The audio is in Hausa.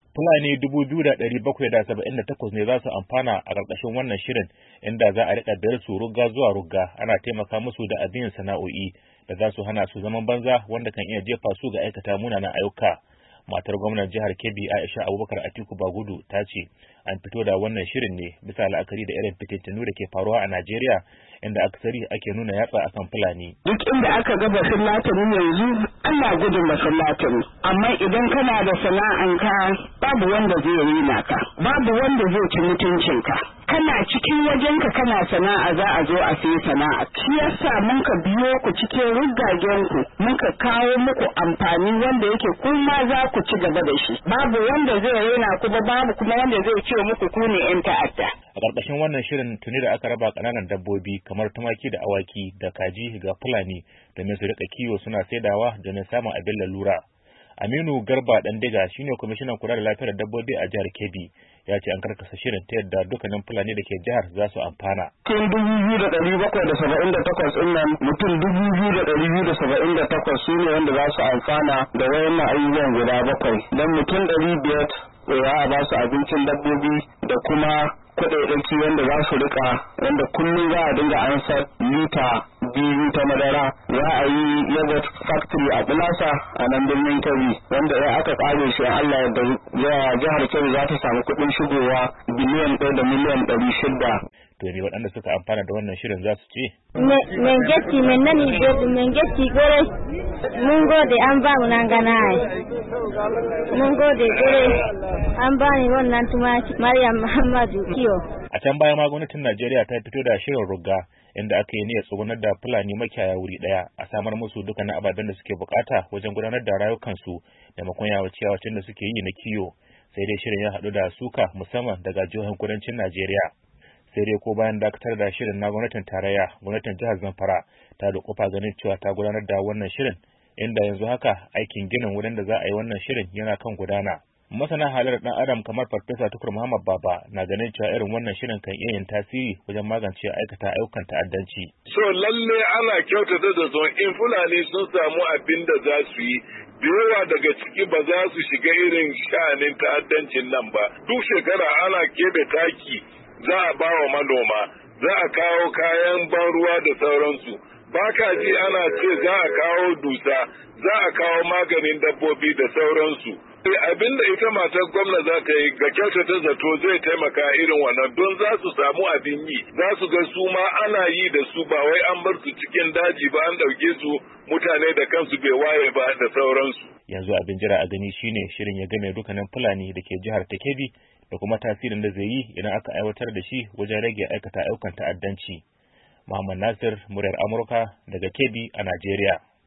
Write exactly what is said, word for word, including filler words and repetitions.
Fulani dubu biyu da ɗari bakwai da saba'in da takwas ne za su amfana a ƙarƙashin wannan shirin, inda za a riƙa biyar su rugga zuwa rugga ana taimaka musu da abin sana'o'i da za su hana su zaman banza wanda kan iya jefa su ga aikata munanan ayyuka. Matar gwamnan jihar Kebbi Aisha Abubakar Atiku Bagudu ta ce an fito da wannan shirin ne bisa la'akari da irin fitintunu da ke faruwa a Najeriya, inda akasari ake nuna yatsa akan Fulani. Duk inda aka ga Bafulatani yanzu ana gudun Bafulatani, amma idan kana da sana'anka babu wanda zai rina ka, babu wanda zai ci mutuncinka. Kana cikin wajenka kana sana'a za a zo a sai sana'a. Shi yasa mun ka biyo ku cikin ruggagen ku, mun ka kawo muku amfani wanda yake kuma za ku ci gaba da shi. Babu wanda zai raina ku ba, babu kuma wanda zai ce muku ku ne yan ta'adda. A ƙarƙashin wannan shirin tuni da aka raba ƙananan dabbobi kamar tumaki da awaki da kaji ga Fulani domin su riƙa kiwo suna saidawa domin samun abin lalura. Aminu Garba Dandiga shine kwamishinan kula da lafiyar dabbobi a jihar Kebbi, ya ce an karkasa shirin ta yadda dukkanin Fulani da ke jihar za su amfana. Tun dubu biyu da ɗari bakwai da saba'in da takwas ɗin nan mutum dubu biyu da ɗari biyu da saba'in da takwas su ne wanda za su amfana da wayannan ayyukan guda bakwai. Don mutum ɗari biyar za a ba su abincin dabbobi da kuma kuɗaɗɗaki wanda za su rika wanda kullum za a dinga ansar lita biyu ta madara. Za a yi yogurt factory a Bulasa a nan birnin Kebbi wanda ya aka ƙare shi a Allah da jihar Kebbi za ta samu kuɗin shigowa biliyan ɗaya da miliyan ɗari shida. To ne waɗanda suka amfana da wannan shirin za su ce? Mengetti men nani gobe mengetti gore mun gode an ba mu nan gana mun gode gore an ba ni wannan tumaki Maryam Muhammadu Kiyo. A can baya ma gwamnatin Najeriya ta fito da shirin rugga inda aka yi niyyar tsugunar da Fulani makiyaya wuri ɗaya a samar musu dukkanin ababen da suke bukata wajen gudanar da rayukansu da makon yawace-yawacin da suke yi na kiyo, sai dai shirin ya haɗu da suka musamman daga jihohin kudancin Najeriya. Sai dai ko bayan dakatar da shirin na gwamnatin tarayya, gwamnatin jihar Zamfara ta da kofa ganin cewa ta gudanar da wannan shirin, inda yanzu haka aikin ginin wurin da za a yi wannan shirin yana kan gudana. Masana halayyar ɗan adam kamar Farfesa Tukur Muhammad Baba na ganin cewa irin wannan shirin kan iya yin tasiri wajen magance aikata ayyukan ta'addanci. So lalle ana kyautata da zo in Fulani sun samu abin da za su yi, da yawa daga ciki ba za su shiga irin sha'anin ta'addancin nan ba. Duk shekara ana keɓe taki za a ba wa manoma, za a kawo kayan ban ruwa da sauransu. Ba ka ji ana ce za a kawo dusa, za a kawo maganin dabbobi da sauransu. Abin da ita matar gwamna za ta yi ga kyautata zato zai taimaka irin wannan don za su samu abin yi, za su ga su ma ana yi da su ba wai an bar su cikin daji ba an ɗauke su mutane da kansu bai waye ba da sauransu. Yanzu abin jira a gani shine shirin ya game dukkanin Fulani da ke jihar ta Kebbi da kuma tasirin da zai yi idan aka aiwatar da shi wajen rage aikata ayyukan ta'addanci. Muhammad Nasir, muryar Amurka daga Kebbi a Najeriya.